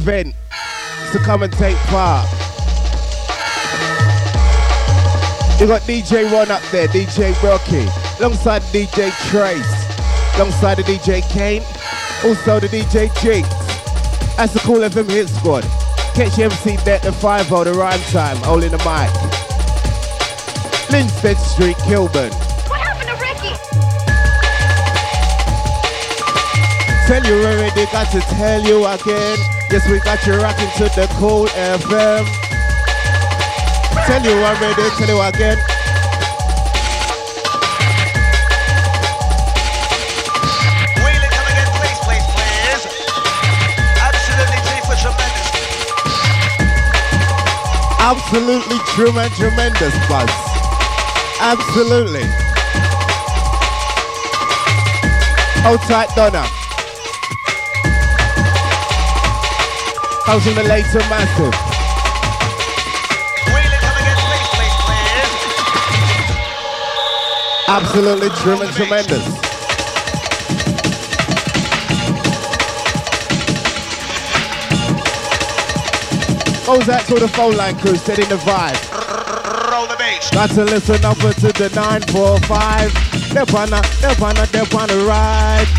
event to come and take part. You got DJ Ron up there, DJ Rocky, alongside DJ Trace, alongside the DJ Kane, also the DJ Jinx. That's the Cool FM Hit Squad. Catch MC Net the 5-0, the rhyme time, holding the mic. Linstead Street, Kilburn. What happened to Ricky? Tell you already, got to tell you again. Yes, we got you rocking to the Cool FM. Tell you already, tell you again. Wheeling come again, please, please, please. Absolutely T for tremendous. Absolutely tremendous buzz. Absolutely. Hold tight, Donna. Comes from the later massive. Wheeling come again, please, please, please. Absolutely tremendous. Goes out to the phone line crew, setting the vibe. Roll the bass. Got to listen up to the 945. They're on the ride.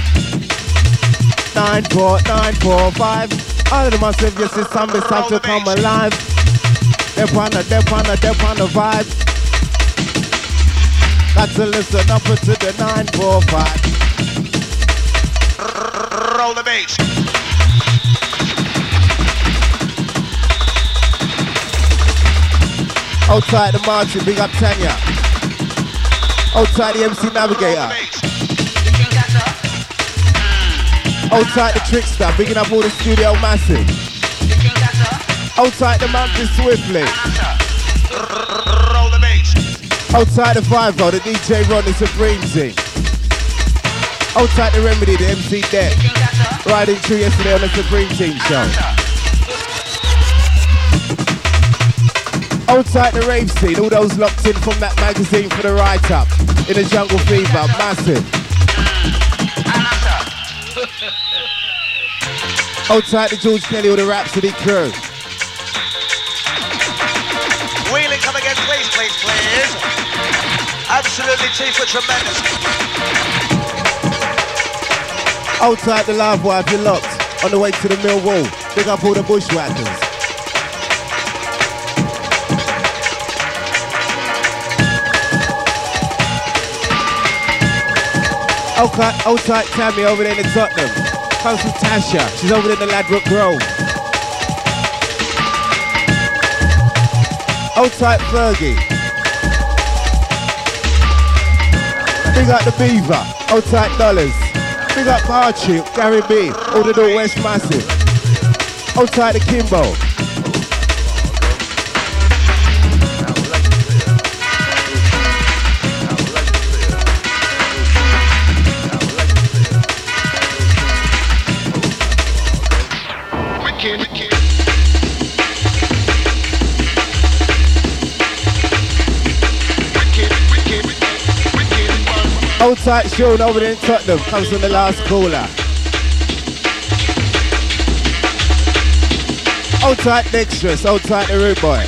94945. All of them are saying, yes, it's time to come alive. They're on the vibe. Got to listen up to the 945. Roll the bass. Outside the Martin, big up Tanya. Outside the MC Navigator. Outside the Trickster, bigging up all the studio massive. Outside the Mountain Swiftly. Roll the bass. Outside the 5-0, the DJ Ron, the Supreme Team. Outside the Remedy, the MC Deck. Riding through yesterday on the Supreme Team show. Outside the rave scene, all those locked in from that magazine for the write-up. In the Jungle Fever, massive. Outside the George Kelly or the Rhapsody crew. Wheeling come again, please, please, please. Absolutely T for tremendous. Outside the Live Wife, you're locked. On the way to the Millwall. Big up all the bushwhackers. Outside Tammy over there in Tottenham. Comes from Tasha, she's over there in the Ladbroke Grove. Outside Fergie. Big up the Beaver, outside Dollars. Big up Archie, Gary B, all the North West Massive. Outside the Kimbo. Outside Sean over there in Tottenham comes from the last caller. Outside Dexterous, outside the Rude Boy.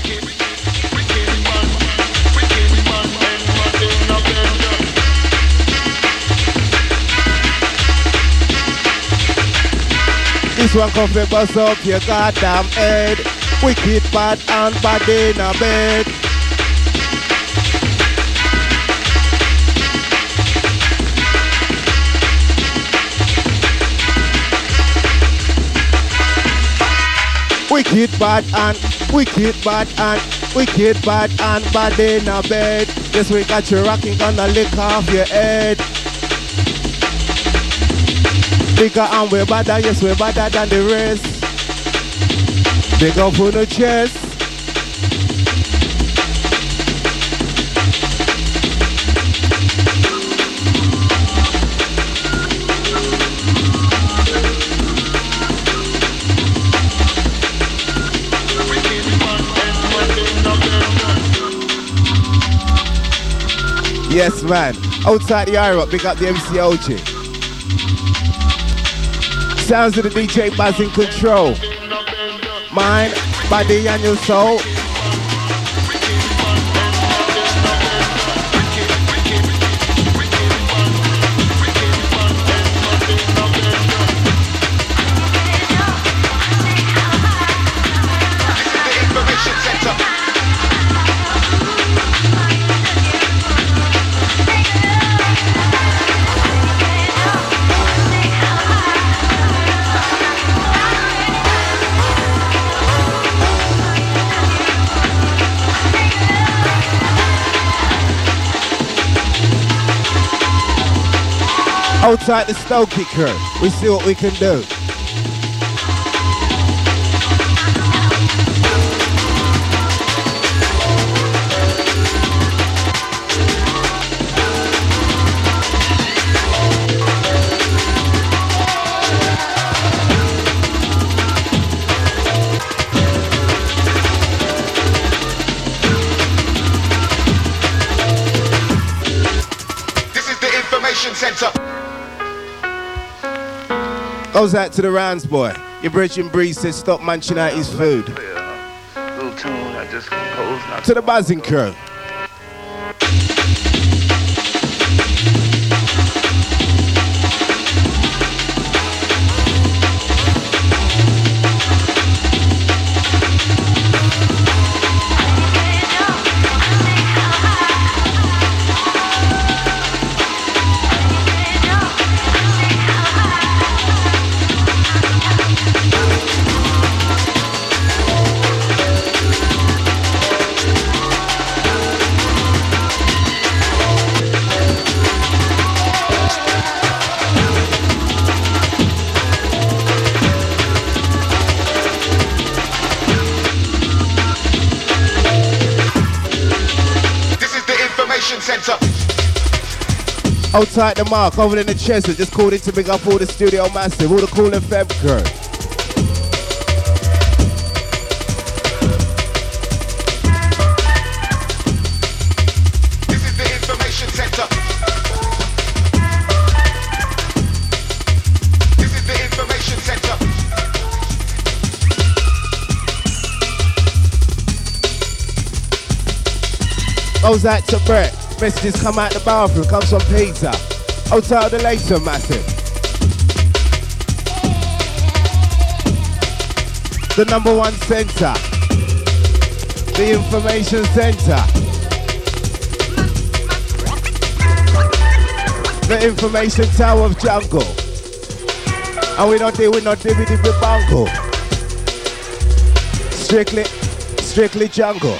This one come from bust up your goddamn head. Wicked bad and bad in a bed. Wicked bad and bad in a bed. Yes, we got you rocking, gonna lick off your head. Bigger and we're badder, yes, we're badder than the rest. Big up on the chest. Yes, man. Outside the IROC, big up the MCOG. Sounds of the DJ Buzz in control. Mind, body and your soul. Outside the Stokey crew, we see what we can do. This is the information center. Goes out to the rounds, boy. Your Bridging Breeze says stop munching out his food. Little tune I just composed. Not To the buzzing crew. Center. Outside the mark, over in the Chester, just called in to big up all the studio massive, all the cool and fab crew. This is the information center. This is the information center. Goes out to Brett. Messages come out the bathroom, comes from Peter. Outside the later massive. The number one center. The information center. The information tower of jungle. And we don't deal with no dibby bungle. Strictly jungle.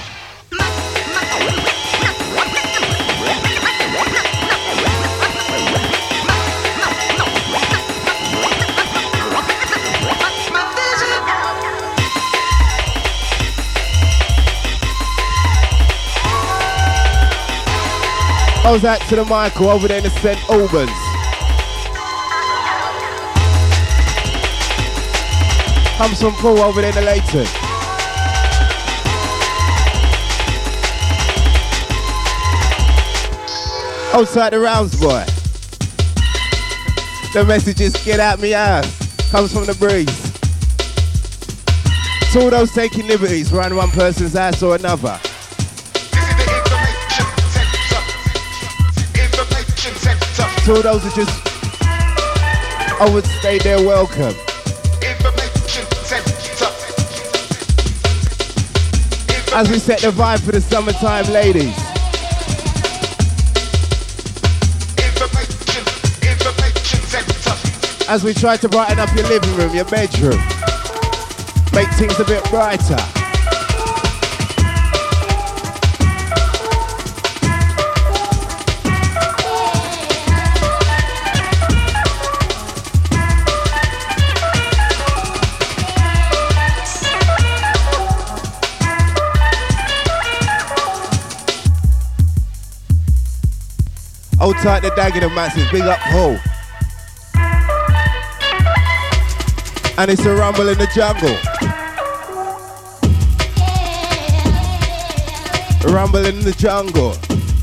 Goes out to the Michael over there in the St. Albans. Comes from Paul over there in the Leighton. Outside the rounds, boy. The messages get out me ass. Comes from the breeze. To all those taking liberties around one person's ass or another. To all those who just overstay their welcome. As we set the vibe for the summertime, ladies. As we try to brighten up your living room, your bedroom. Make things a bit brighter. Hold tight the Dagenham masses, big up Paul. And it's a rumble in the jungle. A rumble in the jungle.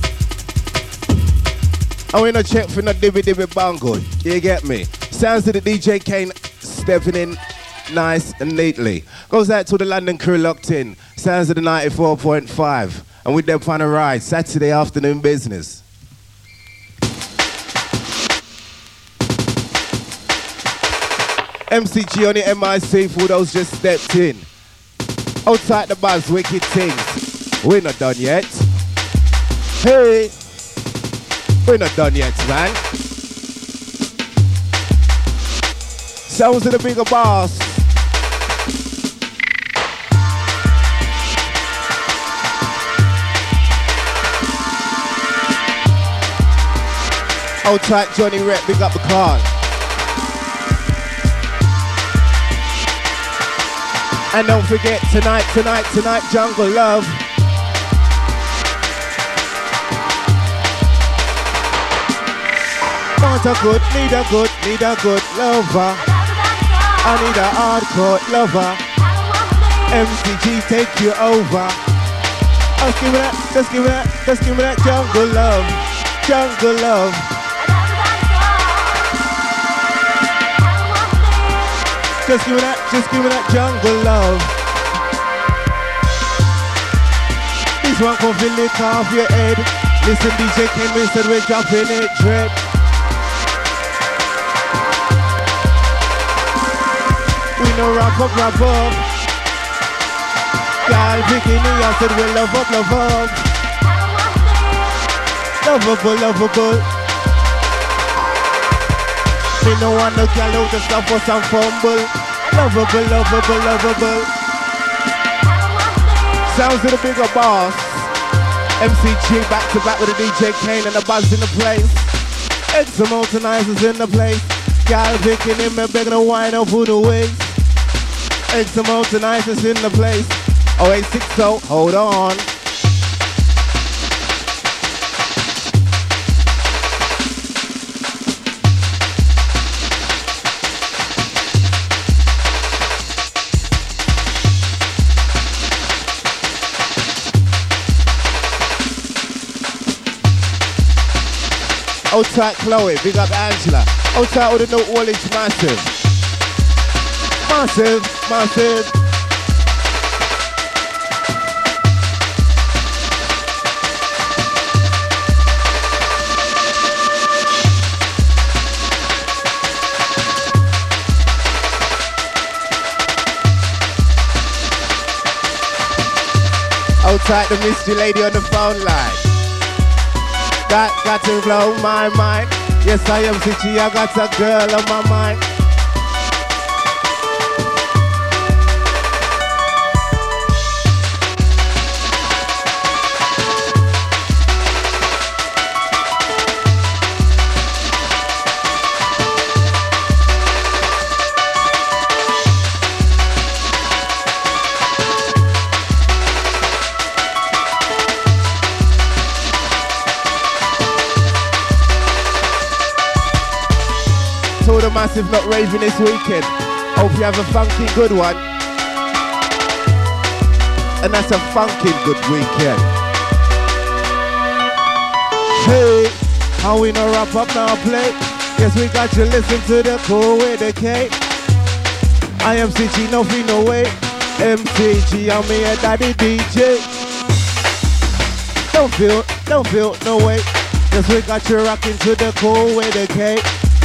And we no check for no dibby bungle. You get me? Sounds of the DJ Kane stepping in nice and neatly. Goes out to the London crew locked in. Sounds of the 94.5. And with them on a ride, Saturday afternoon business. MCG on the MIC for those just stepped in. Outside the buzz, wicked things. We're not done yet. Hey, we're not done yet, man. Sounds of the bigger boss. Outside Johnny Rep, big up the car. And don't forget, tonight, Jungle Love. Want a good, need a good lover. I need a hardcore lover. MCG take you over. Just give me that jungle love. Jungle love. Just give me that jungle love. This one can feel it off your head. Listen, DJ Kane said we're dropping it dread. We know wrap up. Girl bikini, I said we love up. Lovable. Me no want no girl out to stop us and fumble. Lovable. Sounds of the bigger boss. MCG back to back with the DJ Kane and the buzz in the place. Extra Mountainizers in the place. Girl picking him and begging to wine up for the waist. Extra Mountainizers in the place. 0860, hold on. Outside Chloe, big up Angela. Outside with the no Wallage, massive. Outside the mystery lady on the phone line. Got to blow my mind. Yes, I am CG, I got a girl on my mind. Massive not raving this weekend. Hope you have a funky good one. And that's a funky good weekend. Hey, how we no wrap up now play? Yes, we got you listen to the cool with the K. I am CG, no fee, no way. MTG, I'm me a daddy DJ. Don't feel, no way. Yes, we got you rocking to the cool with the K.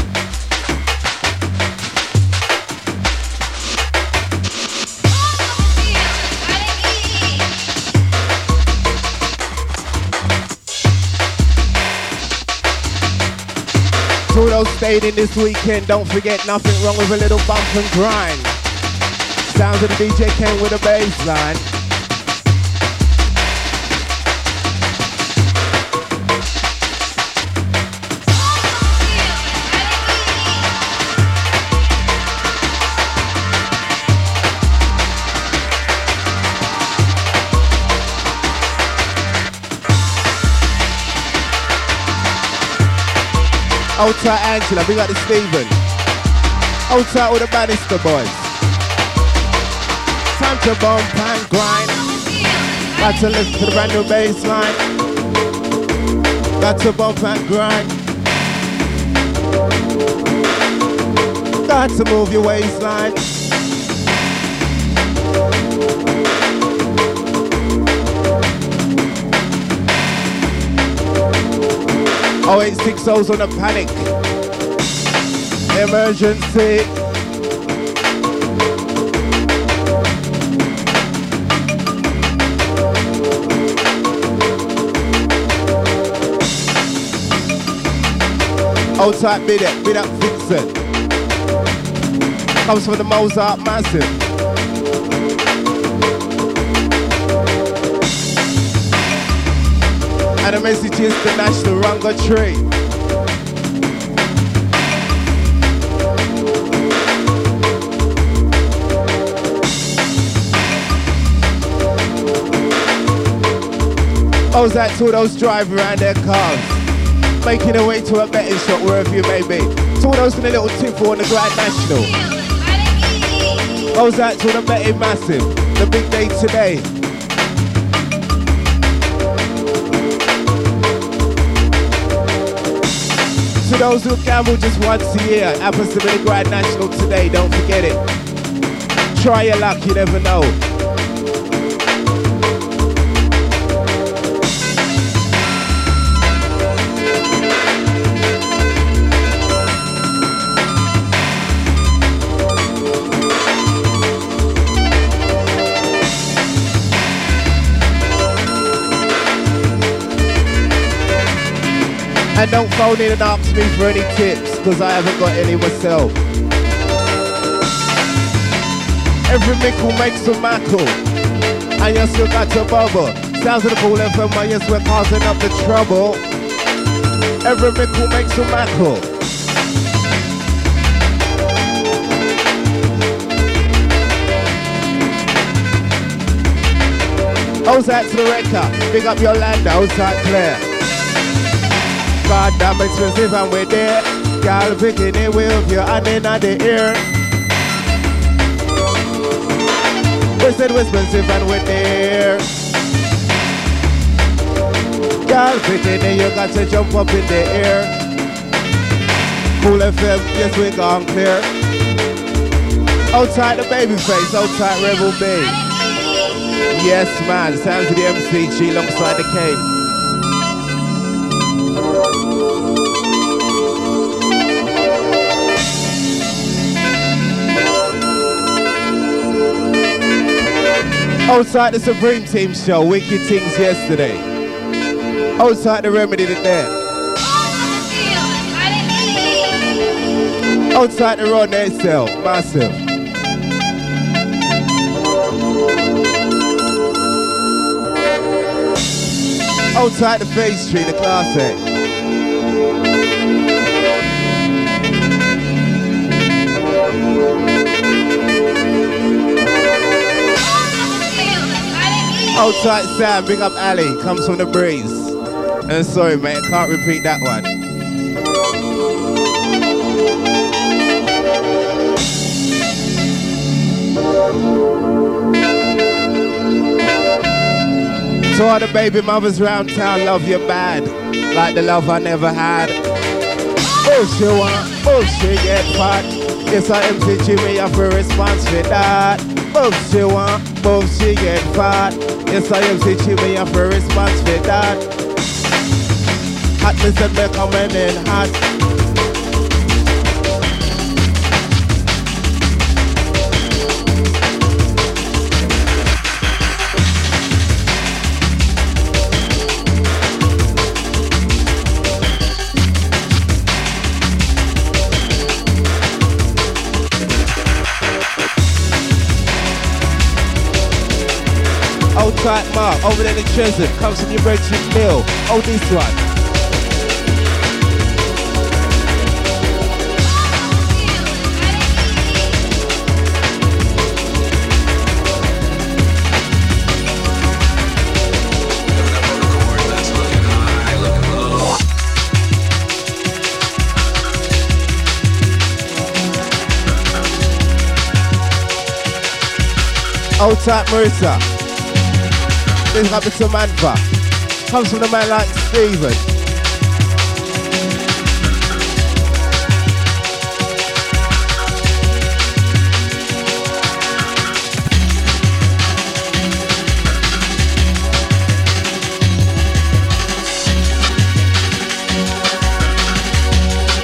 To those stayed in this weekend, don't forget nothing wrong with a little bump and grind. Sounds of the DJ Kane with a bass line. Outside Angela, we got the Stephen. Outside with the Bannister boys. Time to bump and grind. Got to listen to the brand new bass line. Got to bump and grind. Got to move your waistline. 0860's on the panic. Emergency. Old type bid up Vixen. Comes from the Mozart Massive. And the message is the National Runga Tree. Goes out to those driving around their cars, making their way to a betting shop wherever you may be. To all those in a little tip on the Grand National. Goes out to the betting massive, the big day today. To those who gamble just once a year, happens to be the Grand National today, don't forget it. Try your luck, you never know. And don't phone in and ask me for any tips, cause I haven't got any myself. Every mickle makes a mackle, and you still got to bubble. Sounds of the Cool FM, and yes, we're causing up the trouble. Every mickle makes a mackle. How's that to the record? Big up your land, how's that clear? God damn expensive and we're there. Y'all picking it with your hand in the ear. We said we're expensive and we're there. Y'all picking it, you got to jump up in the air. Cool FM, yes we gone clear. Outside the baby face, outside Rebel B. Yes man, sounds of the MCG alongside the Kane. Outside the Supreme Team show, Wicked Things yesterday. Outside the Remedy today. Outside the Run itself, massive. Outside the Face Tree, the Class A. Outside Sam, big up Ali, comes from the breeze. And sorry mate, I can't repeat that one. To all the baby mothers round town, love you bad, like the love I never had. Bullshit want, bullshit get fat. Yes, I MC Jimmy, I have a response for that. Bullshit want, bullshit get fat. Yes, I MC Jimmy, I have a response for that. Hotness and me coming in hot. Old tight Mark, over there in the Chisholm, comes from your Bridget Mill. Oh, this one. Old tight Marissa. This happens to Manfa. Comes from the man like Steven.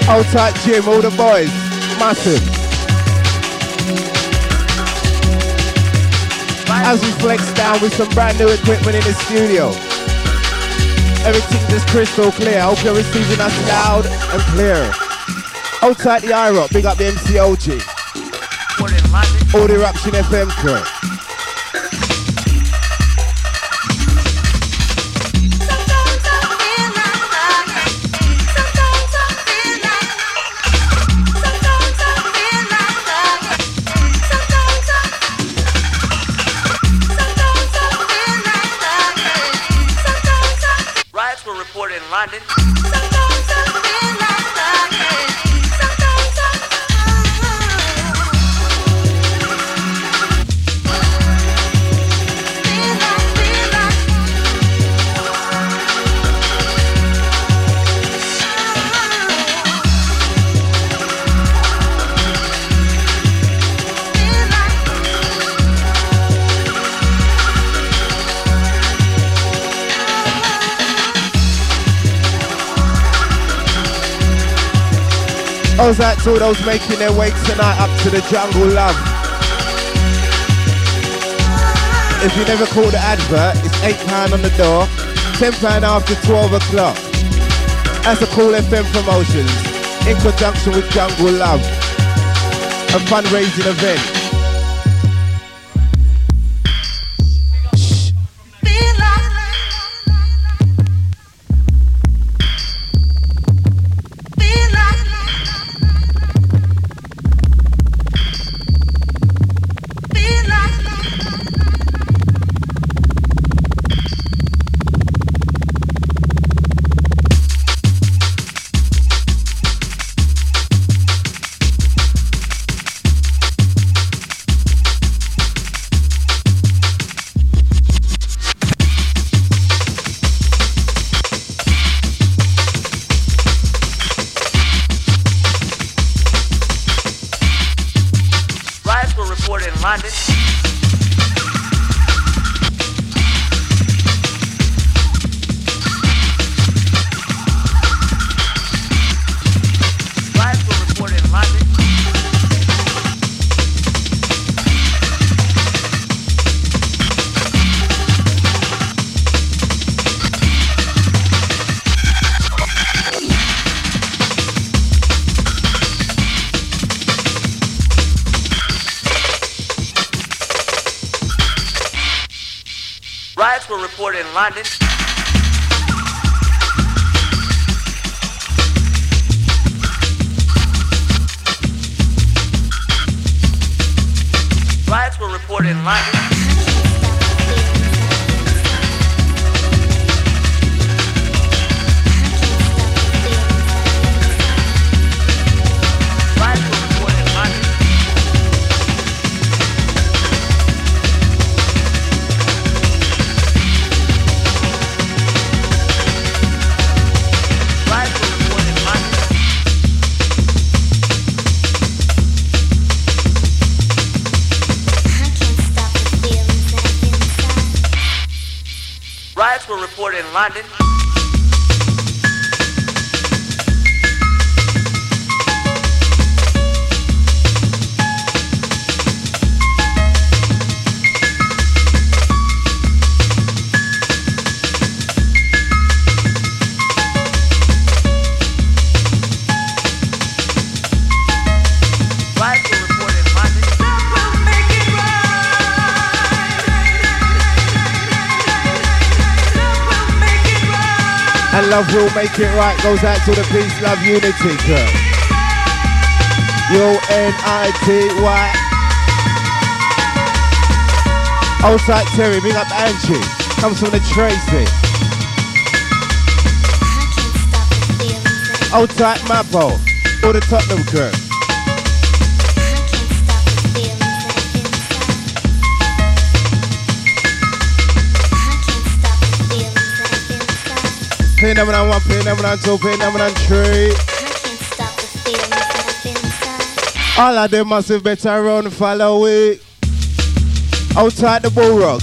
Outside Jim, all the boys. Massive. As we flex down with some brand new equipment in the studio. Everything just crystal clear. Hope you're receiving us loud and clear. Outside the IROC, big up the MCOG. All the Eruption FM crew. Riots were reported in London. How's that to those making their way tonight up to the Jungle Love? If you never caught the advert, it's £8 on the door, £10 after 12 o'clock. That's a Cool FM Promotions in conjunction with Jungle Love, a fundraising event. Riots were reported in London. Riots were reported in London. Riots were reported in London. And love will make it right goes out to the peace, love, unity crew. UNITY. Outside Terry, big up Angie. Comes from the Tracy. Outside Mappo, all the Tottenham crew. Phenomenon 1, Phenomenon 2, Phenomenon 3. All of them massive better run, follow it. Outside the Bullrock.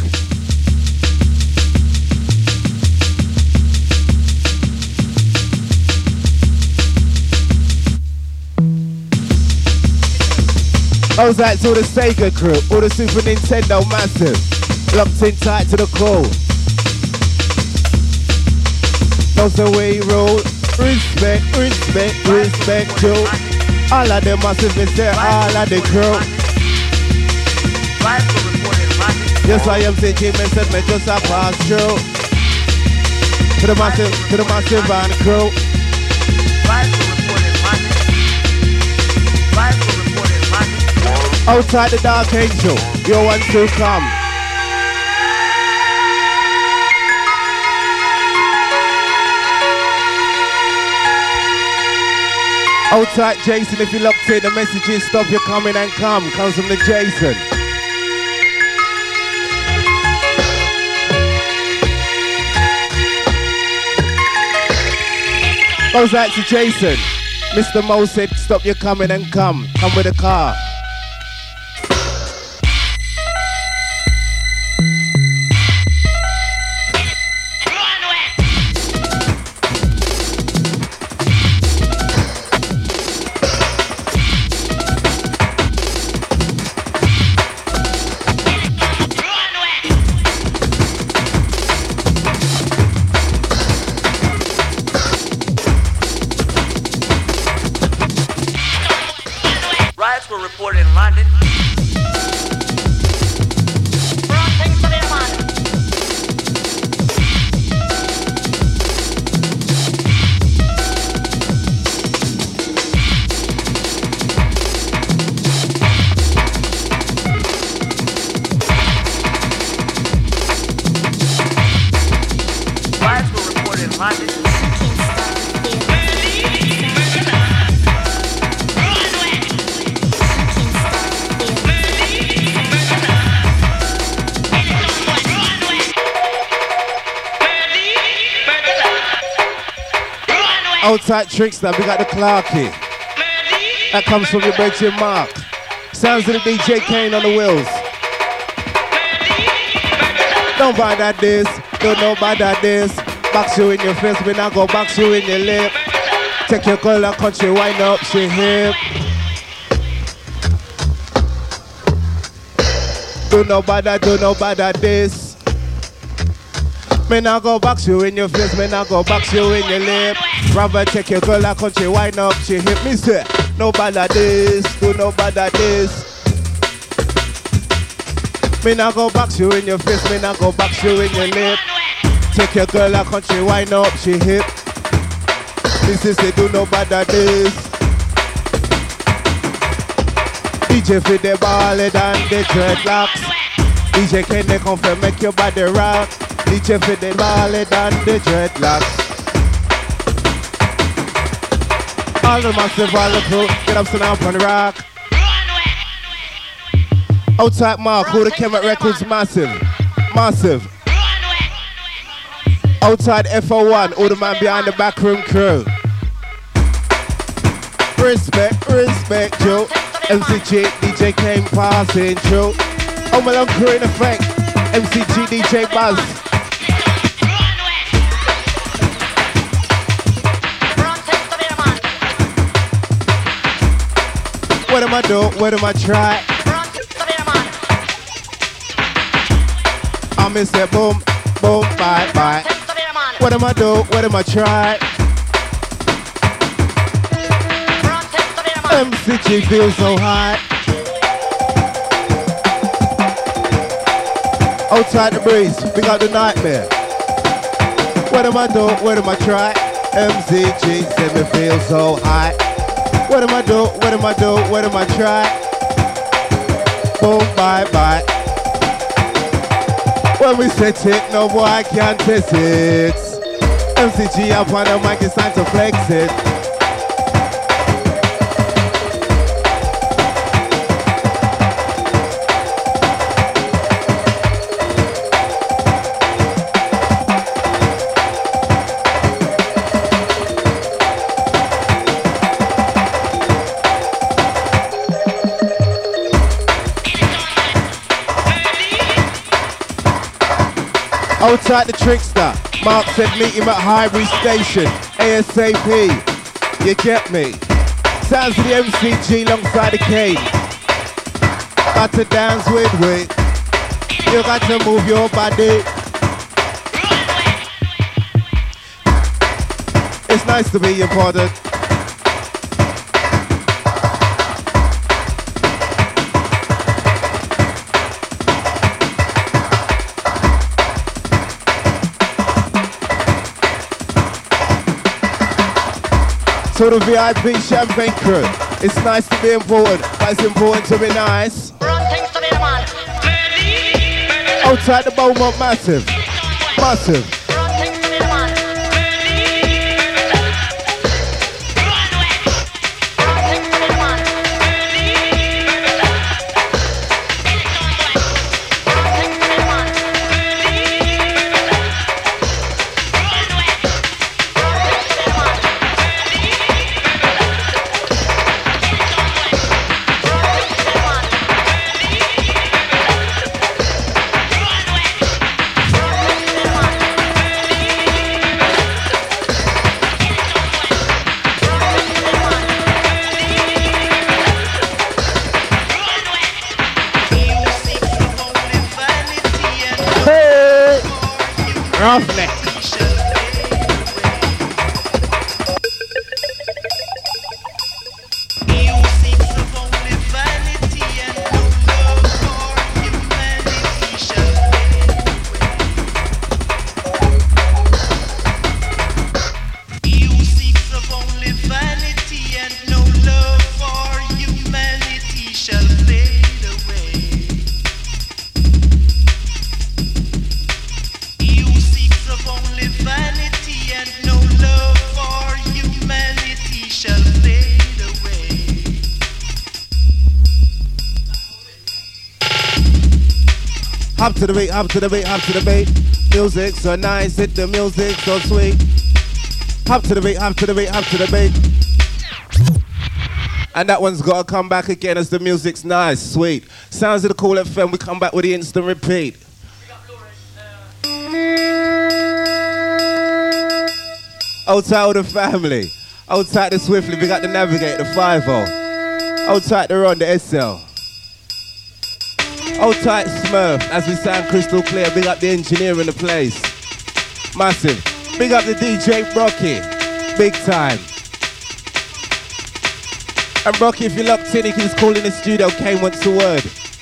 Goes out to the Sega crew, all the Super Nintendo massive. Locked in tight to the core. That's the way you roll. Respect, respect, respect, Joe. All of them massive is there, all of the crew. Yes, I am saying me said me just a pass through. To the massive and crew. Outside the Dark Angel, you want to come. Outside Jason, if you locked in, the message is stop your coming and come. Comes from the Jason. Goes out to Jason. Mr. Mo said stop your coming and come. Come with a car. Outside Trickster, we got the Clarky. That comes from your Benjamin Mark. Sounds of the DJ Kane on the wheels. Don't buy that this, don't know about that this. Box you in your face, when I go box you in your lip. Take your color, country, wind up, she hip. Don't know about that this. Me now go box you in your face, me now go box you in your lip. Rather take your girl out country, wind up, she hit me say, no bad at this, do no bad at this. Me now go box you in your face, me now go box you in your lip. Take your girl out country, wind up, she hip. This is say do no bad at this. DJ fit the ballad and the dreadlocks. DJ can they come for make your body rock. DJ fit the ballad and the dreadlocks. All the massive, all the crew, get up, sit down on the rock. Outside Mark, who the Kemet Records, massive, massive. Outside FO1, all the man behind the backroom crew. Respect, respect, Joe. MCG, DJ came passing through. Oh, my long crew in effect. MCG, DJ Buzz. What am I do? What am I try? I miss that boom, boom, bye, bye. What am I do? What am I try? MCG feels so high. Outside the breeze, we got the nightmare. What am I do? What am I try? MCG said me feel so high. What am I do? What am I do? What am I try? Boom, bye, bye. When we set it, no boy can't test it. MCG up on the mic, it's time to flex it. Outside the Trickster, Mark said meet him at Highbury Station, ASAP. You get me? Sounds of the MCG alongside the Kane. got to dance with we. You got to move your body. It's nice to be important. To the VIP champagne crew, it's nice to be important, but it's important to be nice. Outside the Beaumont, massive, massive. Roughneck. Up to the beat, up to the beat, up to the beat. Music so nice, hit the music so sweet. Up to the beat, up to the beat, up to the beat. And that one's got to come back again as the music's nice, sweet. Sounds of the Cool FM, we come back with the instant repeat. Outside the family, outside the Swiftly, we got the Navigate, the 5-0. Outside the Run, the SL. Hold tight, Smurf, as we sound crystal clear. Big up the engineer in the place. Massive. Big up the DJ Rocky. Big time. And Rocky, if you're locked in, you can just call in the studio. Kane wants a word.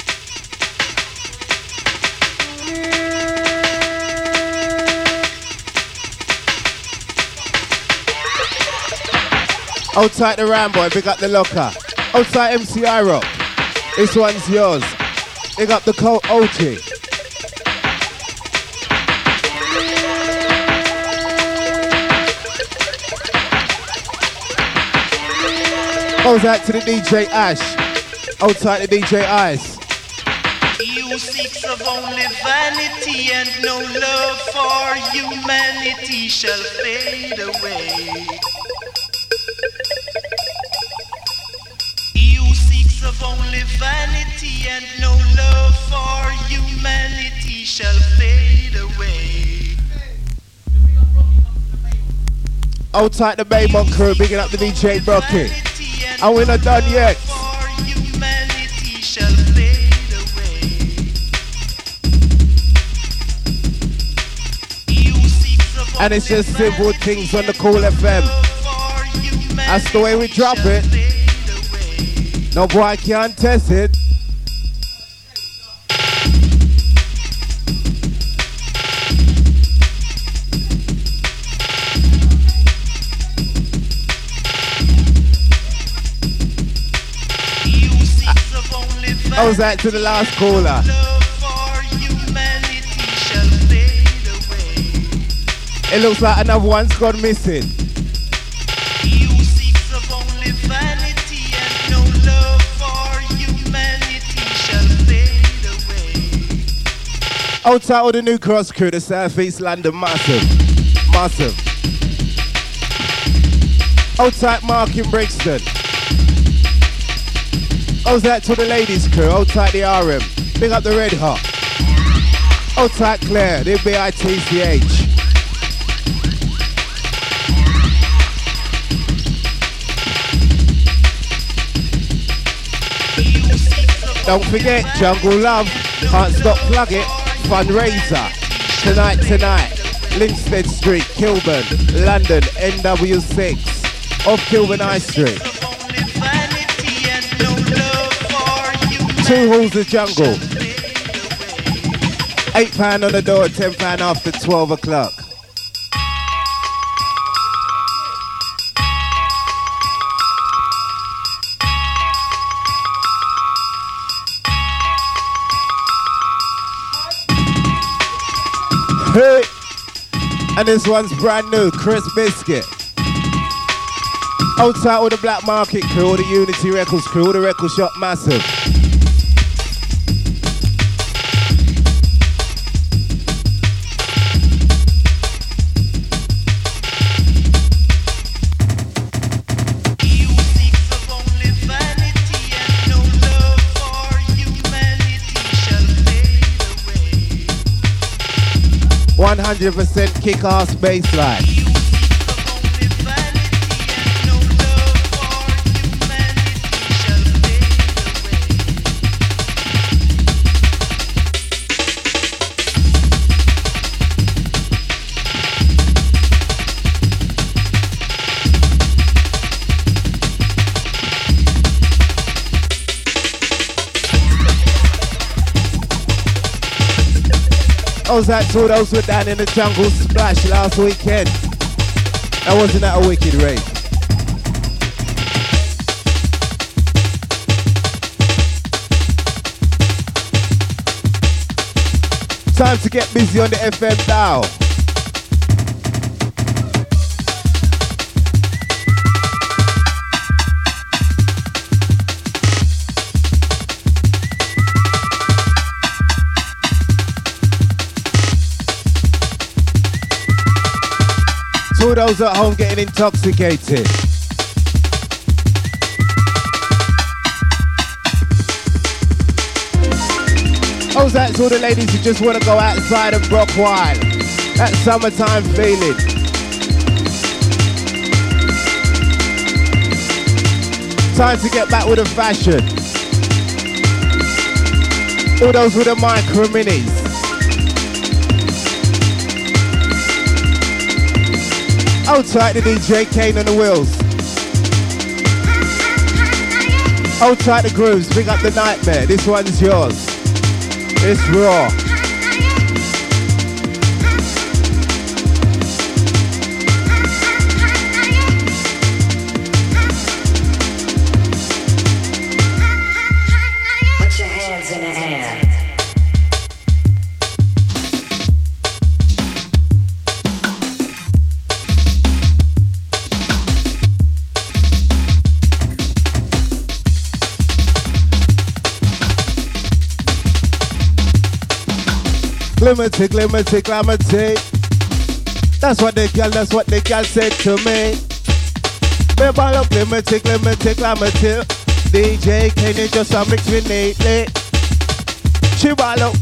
Hold tight the Ramboy. Big up the Locker. Hold tight MC Rock. This one's yours. Big up the OG. Goes out to the DJ Ash. Outside the DJ Ice. You seeks of only vanity and no love for humanity shall fade away. You seeks of only vanity and no love for humanity shall fade away. Outside the Baymont crew, bigging up the DJ Brocky. And we're not done yet. And it's just simple things on the Cool FM. That's the way we drop it. No boy can't test it. I was out to the last caller. It looks like another one's gone missing. Outside with the New Cross crew, the South East London, massive, massive. Outside Mark in Brixton. Outside to the ladies crew, outside the RM. Big up the Red Hot. Outside Claire, the BITCH. Don't forget, Jungle Love, Can't Stop Plug It, fundraiser. Tonight, Linstead Street, Kilburn, London, NW6, off Kilburn High Street. 2 halls of jungle. £8 on the door, £10 after 12 o'clock. Hey. And this one's brand new, Chris Biscuit. Old title, the Black Market crew, all the Unity Records crew, all the Record Shop Massive. %100% kick-ass bassline. How's that to those who were down in the jungle splash last weekend? That wasn't that a wicked rave? Time to get busy on the FM dial. To those at home getting intoxicated. How's that to all the ladies who just want to go outside and rock wild? That summertime feeling. Time to get back with the fashion. All those with the micro minis. Hold tight to DJ Kane on the wheels. Hold tight the grooves, bring up the nightmare. This one's yours. It's raw. Put your hands in the air. Glimmerty, glimmerty, glammerty. That's what the girl said to me. Me ball up, glimmerty, glimmerty, glammerty. DJ Kane just a mix with neatly. She ball up.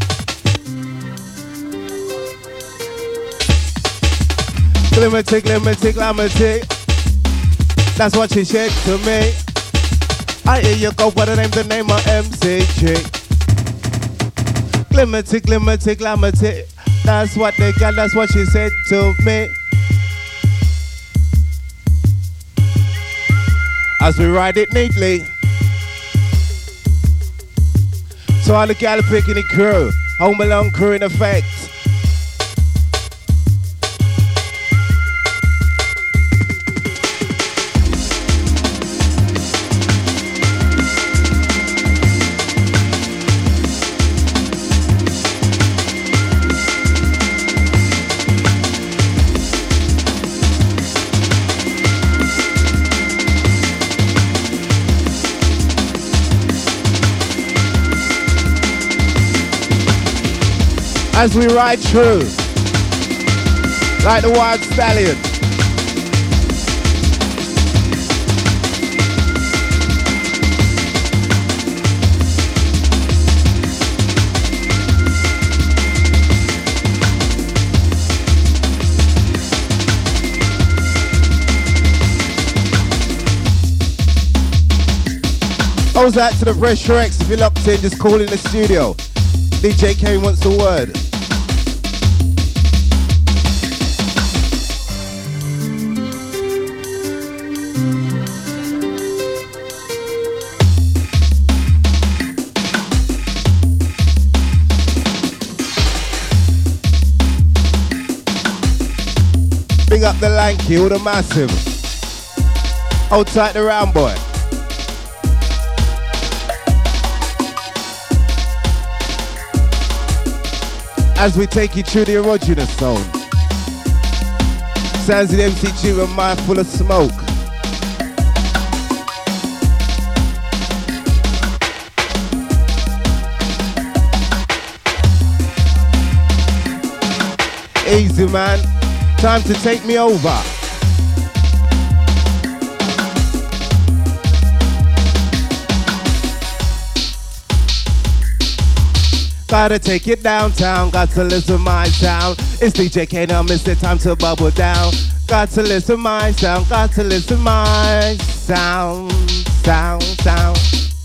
Glimmerty, glimmerty, glammerty. That's what she said to me. I hear you go by the name of MCG. Glimmerty, glimmerty, glammerty. That's what they got, that's what she said to me. As we ride it neatly. So all the gal picking the crew, Home Alone crew in effect. As we ride through, like the wild stallion. Goes out to the Fresh Rex. If you're locked in, just call in the studio. DJ Kane wants the word. Big up the lanky, all the massive. Hold tight the round boy. As we take you through the erogenous zone. Sounds of the MCG with mind full of smoke. Easy man, time to take me over. Gotta take it downtown, got to listen my sound. It's DJ K now, miss it, time to bubble down. Got to listen my sound, got to listen my sound, sound.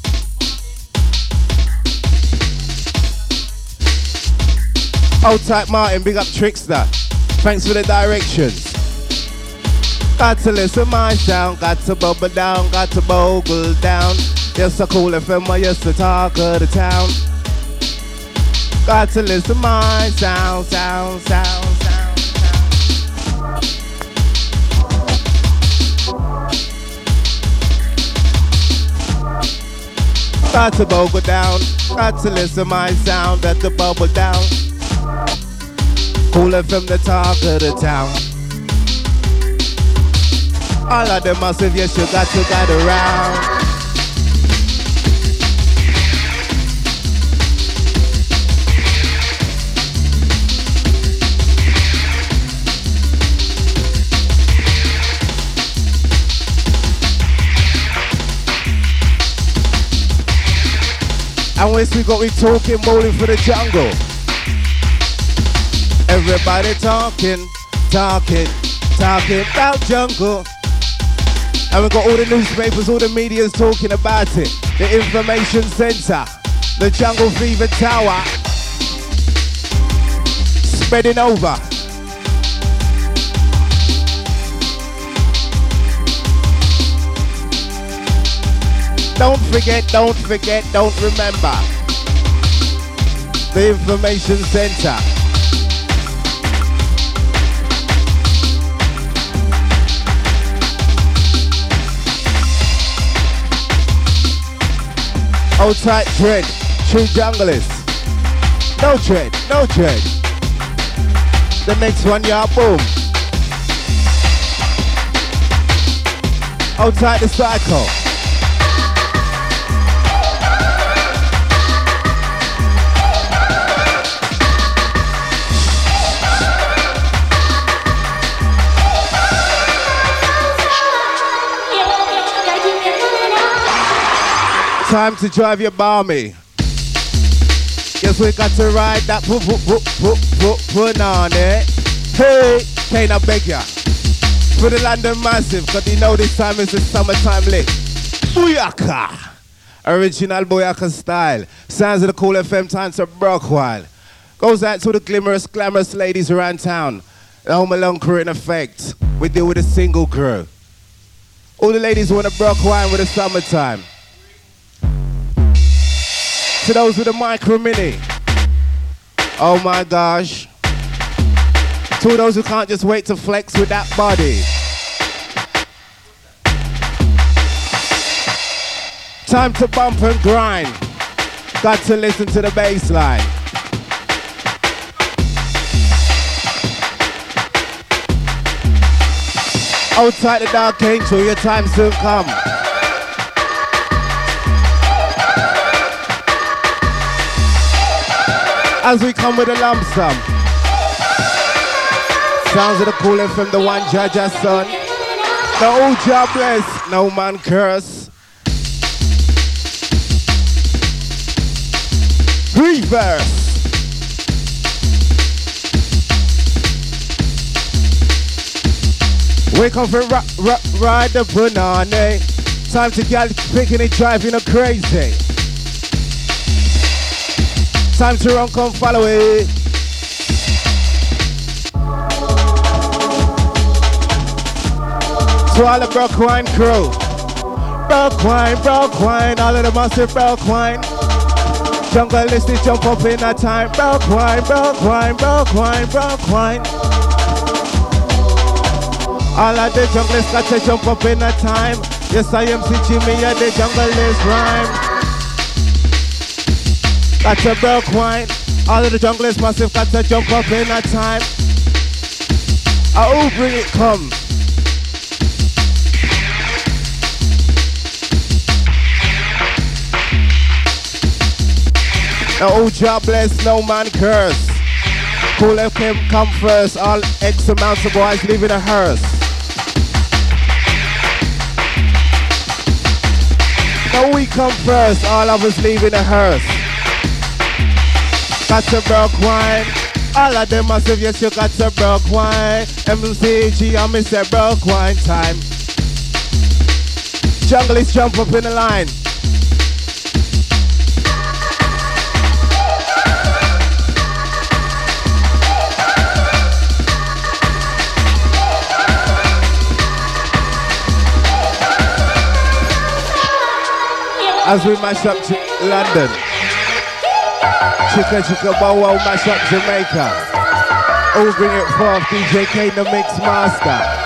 Old type Martin, big up Trickster. Thanks for the directions. Got to listen my sound, got to bubble down, got to bogle down. Yes, I call FM, I used to talk of the town. Got to listen my sound. Got to bogle down, got to listen my sound, got to bubble down. Cooler from the talk of the town. All of them massive, yes, you got to guide around. And once we got we talking, bowling for the jungle. Everybody talking about jungle. And we got all the newspapers, all the media's talking about it. The information center, the Jungle Fever Tower, spreading over. Don't forget, don't remember. The information center. Old tight dread, true junglist. No dread. The next one, yeah, boom. Old tight the cycle. Time to drive your balmy. Guess we got to ride that on it. Hey, Kane, I beg ya. For the London Massive, cause you know this time is the summertime lick. Booyaka! Original Booyaka style. Sounds of the Cool FM, time to Brockwile. Goes out to the glamorous ladies around town. The Home Alone crew in effect. We deal with a single crew. All the ladies want to Brockwile with the summertime. To those with a micro mini. Oh my gosh. To those who can't just wait to flex with that body. Time to bump and grind. Got to listen to the bass line. Outside the Dark Angel, your time soon come. As we come with a lump sum. Sounds of the cooling from the one Jaja son. The old job bless, no man curse. Reverse. We come for ride the banana. Time to get picking it, driving her crazy. Time to run, come follow it. To all the broke wine crew. Broke wine, all of the massive broke wine. Jungle listed jump up in that time. Broke wine. All of the junglers got to jump up in that time. Yes, I am Jimmy at the jungle list rhyme. Got to broke wine. All of the junglers massive got to jump up in that time. Oh, bring it, come. No job bless, no man curse. Cool FM come first, all X amounts of boys leaving a hearse. No, we come first, all of us leaving a hearse. Got to broke wine, all of them massive, yes you got to broke wine. MCG, I miss that broke wine time. Junglies jump up in the line. As we mash up London, Chicka Bow Wow mash up Jamaica. Oh, bring it forth, DJ Kane the Mix Master.